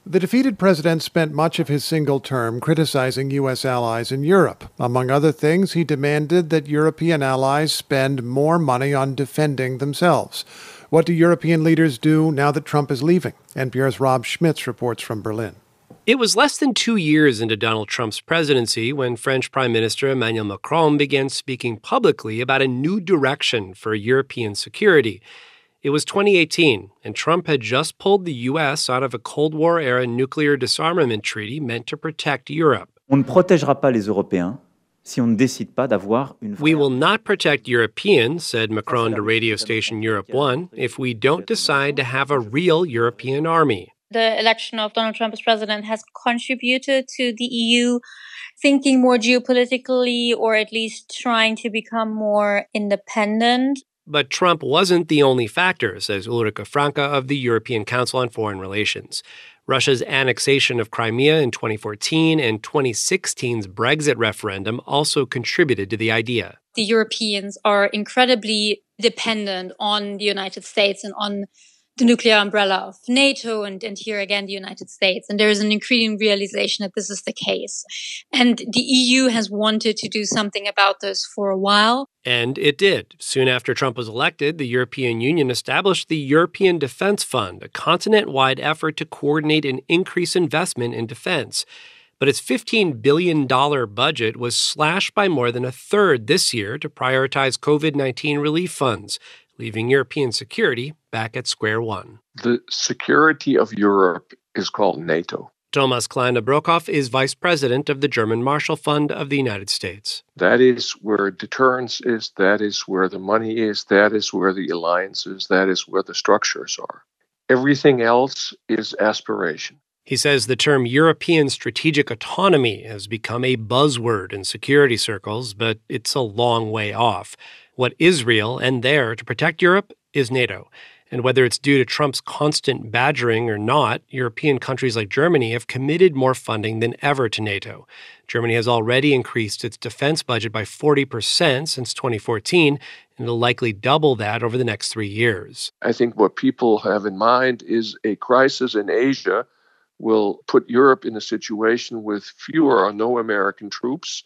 The defeated president spent much of his single term criticizing U.S. allies in Europe. Among other things, he demanded that European allies spend more money on defending themselves. What do European leaders do now that Trump is leaving? NPR's Rob Schmitz reports from Berlin. It was less than 2 years into Donald Trump's presidency when French Prime Minister Emmanuel Macron began speaking publicly about a new direction for European security. It was 2018, and Trump had just pulled the U.S. out of a Cold War-era nuclear disarmament treaty meant to protect Europe. On ne protégera pas les Européens si on ne décide pas d'avoir une... We will not protect Europeans, said Macron to radio station Europe 1, if we don't decide to have a real European army. The election of Donald Trump as president has contributed to the EU thinking more geopolitically, or at least trying to become more independent. But Trump wasn't the only factor, says Ulrike Franke of the European Council on Foreign Relations. Russia's annexation of Crimea in 2014 and 2016's Brexit referendum also contributed to the idea. The Europeans are incredibly dependent on the United States and on the nuclear umbrella of NATO and here again the United States. And there is an increasing realization that this is the case. And the EU has wanted to do something about this for a while. And it did. Soon after Trump was elected, the European Union established the European Defense Fund, a continent-wide effort to coordinate and increase investment in defense. But its $15 billion budget was slashed by more than a third this year to prioritize COVID-19 relief funds, leaving European security back at square one. The security of Europe is called NATO. Thomas Kleine-Brockhoff is vice president of the German Marshall Fund of the United States. That is where deterrence is, that is where the money is, that is where the alliance is, that is where the structures are. Everything else is aspiration. He says the term European strategic autonomy has become a buzzword in security circles, but it's a long way off. What is real and there to protect Europe is NATO. And whether it's due to Trump's constant badgering or not, European countries like Germany have committed more funding than ever to NATO. Germany has already increased its defense budget by 40% since 2014, and will likely double that over the next 3 years. I think what people have in mind is a crisis in Asia will put Europe in a situation with fewer or no American troops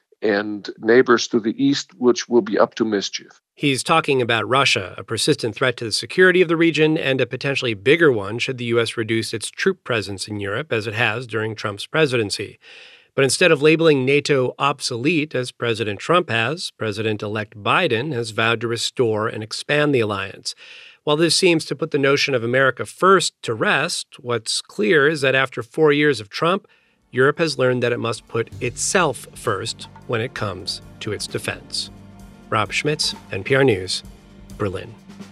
and neighbors to the east, which will be up to mischief. He's talking about Russia, a persistent threat to the security of the region, and a potentially bigger one should the U.S. reduce its troop presence in Europe, as it has during Trump's presidency. But instead of labeling NATO obsolete, as President Trump has, President-elect Biden has vowed to restore and expand the alliance. While this seems to put the notion of America first to rest, what's clear is that after 4 years of Trump, Europe has learned that it must put itself first when it comes to its defense. Rob Schmitz, NPR News, Berlin.